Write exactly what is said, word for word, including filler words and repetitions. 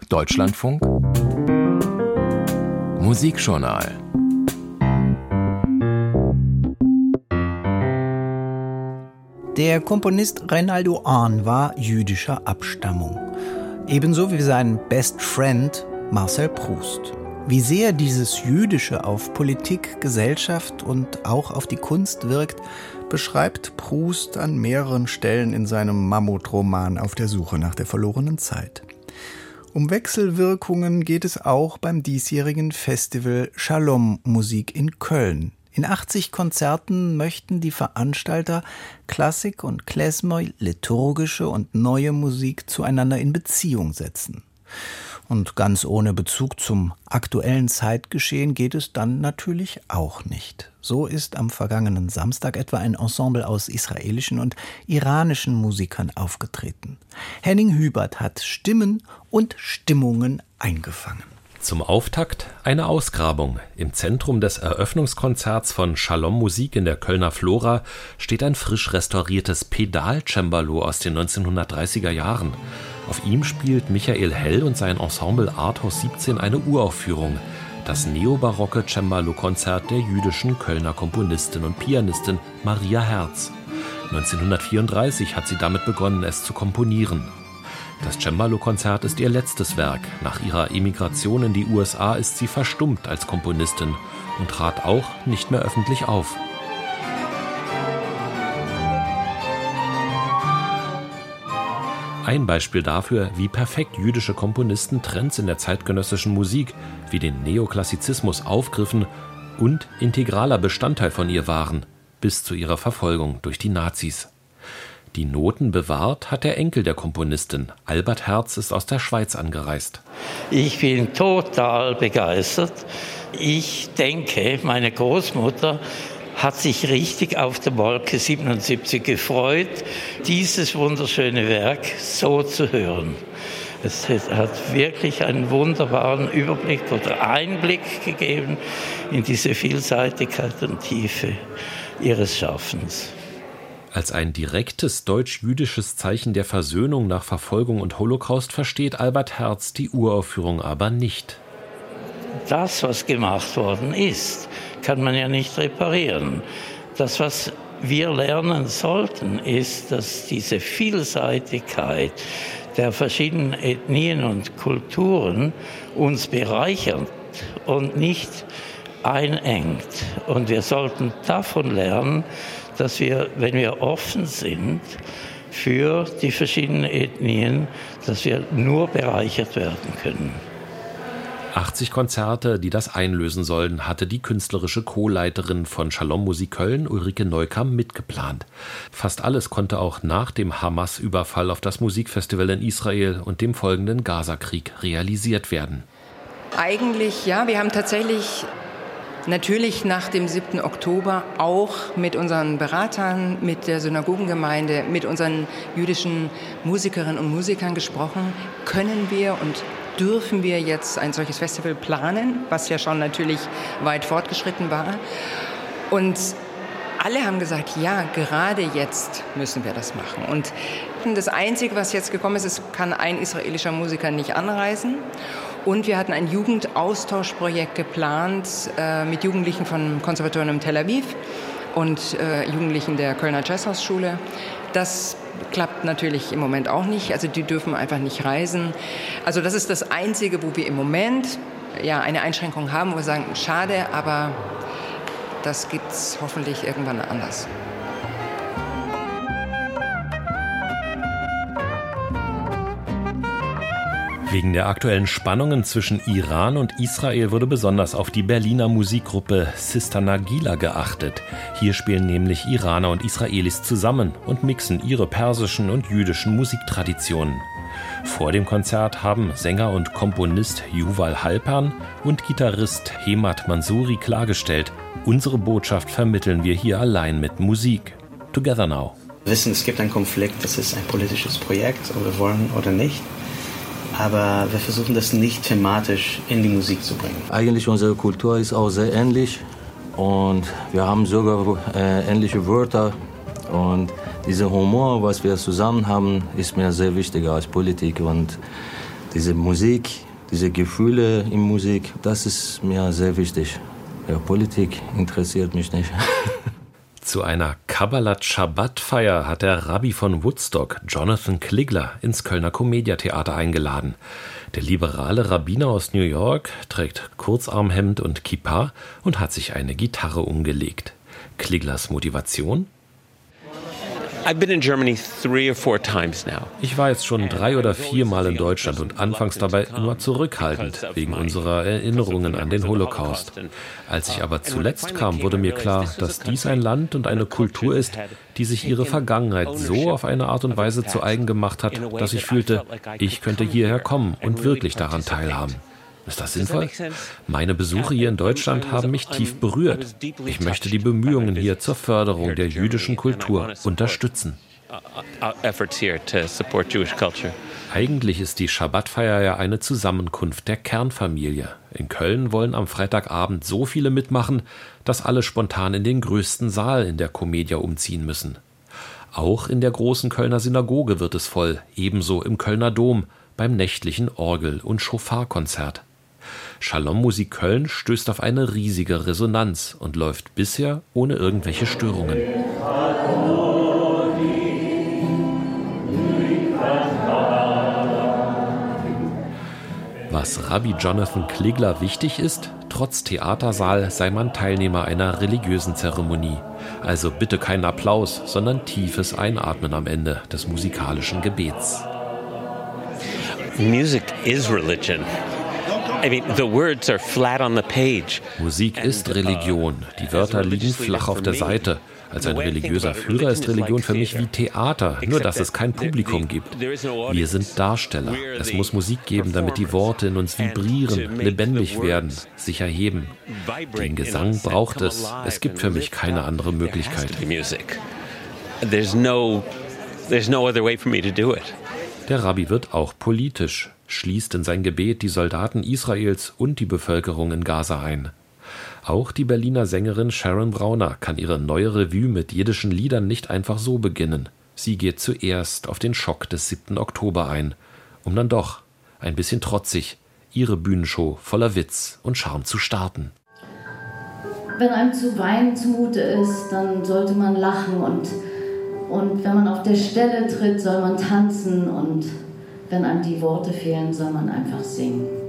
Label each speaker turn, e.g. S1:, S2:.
S1: Deutschlandfunk Musikjournal.
S2: Der Komponist Reynaldo Ahn war jüdischer Abstammung. Ebenso wie sein Best Friend Marcel Proust. Wie sehr dieses Jüdische auf Politik, Gesellschaft und auch auf die Kunst wirkt, beschreibt Proust an mehreren Stellen in seinem Mammutroman Auf der Suche nach der verlorenen Zeit. Um Wechselwirkungen geht es auch beim diesjährigen Festival Shalom Musik in Köln. In achtzig Konzerten möchten die Veranstalter Klassik und Klezmer, liturgische und neue Musik zueinander in Beziehung setzen. Und ganz ohne Bezug zum aktuellen Zeitgeschehen geht es dann natürlich auch nicht. So ist am vergangenen Samstag etwa ein Ensemble aus israelischen und iranischen Musikern aufgetreten. Henning Hübert hat Stimmen und Stimmungen eingefangen.
S3: Zum Auftakt eine Ausgrabung. Im Zentrum des Eröffnungskonzerts von Shalom Musik in der Kölner Flora steht ein frisch restauriertes Pedal-Cembalo aus den neunzehnhundertdreißiger Jahren. Auf ihm spielt Michael Hell und sein Ensemble Arthaus siebzehn eine Uraufführung. Das neobarocke Cembalo-Konzert der jüdischen Kölner Komponistin und Pianistin Maria Herz. neunzehnhundertvierunddreißig hat sie damit begonnen, es zu komponieren. Das Cembalo-Konzert ist ihr letztes Werk. Nach ihrer Emigration in die U S A ist sie verstummt als Komponistin und trat auch nicht mehr öffentlich auf. Ein Beispiel dafür, wie perfekt jüdische Komponisten Trends in der zeitgenössischen Musik wie den Neoklassizismus aufgriffen und integraler Bestandteil von ihr waren, bis zu ihrer Verfolgung durch die Nazis. Die Noten bewahrt hat der Enkel der Komponistin. Albert Herz ist aus der Schweiz angereist.
S4: Ich bin total begeistert. Ich denke, meine Großmutter hat sich richtig auf der Wolke siebenundsiebzig gefreut, dieses wunderschöne Werk so zu hören. Es hat wirklich einen wunderbaren Überblick oder Einblick gegeben in diese Vielseitigkeit und Tiefe ihres Schaffens.
S3: Als ein direktes deutsch-jüdisches Zeichen der Versöhnung nach Verfolgung und Holocaust versteht Albert Herz die Uraufführung aber nicht.
S4: Das, was gemacht worden ist, kann man ja nicht reparieren. Das, was wir lernen sollten, ist, dass diese Vielseitigkeit der verschiedenen Ethnien und Kulturen uns bereichert und nicht einengt. Und wir sollten davon lernen, dass wir, wenn wir offen sind für die verschiedenen Ethnien, dass wir nur bereichert werden können.
S3: achtzig Konzerte, die das einlösen sollen, hatte die künstlerische Co-Leiterin von Shalom Musik Köln, Ulrike Neukamp, mitgeplant. Fast alles konnte auch nach dem Hamas-Überfall auf das Musikfestival in Israel und dem folgenden Gazakrieg realisiert werden.
S5: Eigentlich, ja, wir haben tatsächlich natürlich nach dem siebten Oktober auch mit unseren Beratern, mit der Synagogengemeinde, mit unseren jüdischen Musikerinnen und Musikern gesprochen. Können wir und dürfen wir jetzt ein solches Festival planen, was ja schon natürlich weit fortgeschritten war. Und alle haben gesagt, ja, gerade jetzt müssen wir das machen. Und das Einzige, was jetzt gekommen ist, es kann ein israelischer Musiker nicht anreisen. Und wir hatten ein Jugendaustauschprojekt geplant äh, mit Jugendlichen vom Konservatorium Tel Aviv und äh, Jugendlichen der Kölner Jazzhausschule. Das klappt natürlich im Moment auch nicht. Also die dürfen einfach nicht reisen. Also das ist das Einzige, wo wir im Moment ja, eine Einschränkung haben, wo wir sagen, schade, aber das gibt es hoffentlich irgendwann anders.
S3: Wegen der aktuellen Spannungen zwischen Iran und Israel wurde besonders auf die Berliner Musikgruppe Sister Nagila geachtet. Hier spielen nämlich Iraner und Israelis zusammen und mixen ihre persischen und jüdischen Musiktraditionen. Vor dem Konzert haben Sänger und Komponist Yuval Halpern und Gitarrist Hemat Mansouri klargestellt, unsere Botschaft vermitteln wir hier allein mit Musik. Together Now.
S6: Wir wissen, es gibt einen Konflikt, das ist ein politisches Projekt, ob wir wollen oder nicht. Aber wir versuchen das nicht thematisch in die Musik zu bringen.
S7: Eigentlich unsere Kultur ist auch sehr ähnlich und wir haben sogar äh, ähnliche Wörter und dieser Humor, was wir zusammen haben, ist mir sehr wichtig als Politik und diese Musik, diese Gefühle in Musik, das ist mir sehr wichtig. Ja, Politik interessiert mich nicht.
S3: Zu einer Kabbalat Shabbat-Feier hat der Rabbi von Woodstock, Jonathan Kligler, ins Kölner Commedia-Theater eingeladen. Der liberale Rabbiner aus New York trägt Kurzarmhemd und Kippa und hat sich eine Gitarre umgelegt. Kliglers Motivation? Ich war jetzt schon drei oder viermal in Deutschland und anfangs dabei immer zurückhaltend, wegen unserer Erinnerungen an den Holocaust. Als ich aber zuletzt kam, wurde mir klar, dass dies ein Land und eine Kultur ist, die sich ihre Vergangenheit so auf eine Art und Weise zu eigen gemacht hat, dass ich fühlte, ich könnte hierher kommen und wirklich daran teilhaben. Ist das sinnvoll? Meine Besuche hier in Deutschland haben mich tief berührt. Ich möchte die Bemühungen hier zur Förderung der jüdischen Kultur unterstützen. Eigentlich ist die Schabbatfeier ja eine Zusammenkunft der Kernfamilie. In Köln wollen am Freitagabend so viele mitmachen, dass alle spontan in den größten Saal in der Commedia umziehen müssen. Auch in der großen Kölner Synagoge wird es voll, ebenso im Kölner Dom beim nächtlichen Orgel- und Schofarkonzert. Shalom Musik Köln stößt auf eine riesige Resonanz und läuft bisher ohne irgendwelche Störungen. Was Rabbi Jonathan Kligler wichtig ist, trotz Theatersaal sei man Teilnehmer einer religiösen Zeremonie. Also bitte keinen Applaus, sondern tiefes Einatmen am Ende des musikalischen Gebets.
S1: Music is religion. I mean, the words are flat on the page.
S3: Musik ist Religion. Die Wörter liegen flach auf der Seite. Als ein religiöser Führer ist Religion für mich wie Theater, nur dass es kein Publikum gibt. Wir sind Darsteller. Es muss Musik geben, damit die Worte in uns vibrieren, lebendig werden, sich erheben. Den Gesang braucht es. Es gibt für mich keine andere Möglichkeit.
S1: There's no, there's no other way for me to do it.
S3: Der Rabbi wird auch politisch, schließt in sein Gebet die Soldaten Israels und die Bevölkerung in Gaza ein. Auch die Berliner Sängerin Sharon Brauner kann ihre neue Revue mit jiddischen Liedern nicht einfach so beginnen. Sie geht zuerst auf den Schock des siebten Oktober ein, um dann doch, ein bisschen trotzig, ihre Bühnenshow voller Witz und Charme zu starten.
S8: Wenn einem zu weinen zumute ist, dann sollte man lachen und Und wenn man auf der Stelle tritt, soll man tanzen und wenn einem die Worte fehlen, soll man einfach singen.